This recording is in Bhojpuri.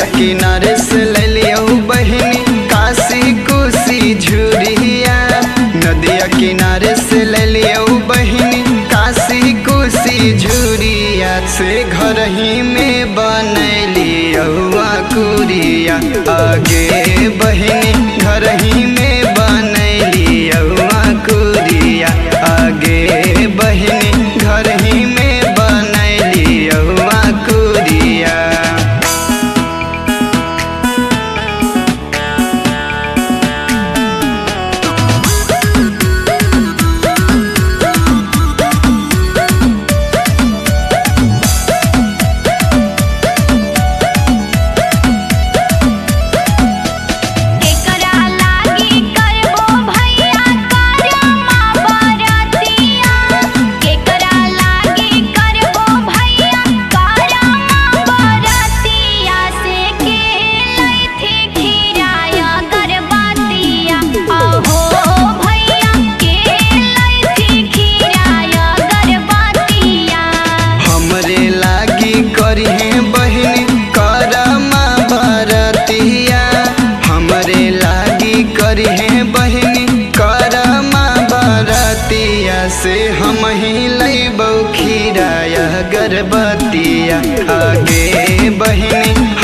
किनारे से ले लियो बहिनी काशी कोसी झुरिया। नदिया किनारे से ले लियो बहिनी काशी कोसी झुरिया। से घर ही में बनैलियो कुरिया आगे बहिनी घर ही में बनैलियो कुरिया आगे बहिनी घर ही में बनैलियो कुरिया। से हम ही लैबौ खीराया गर्भवतिया आगे बहिनी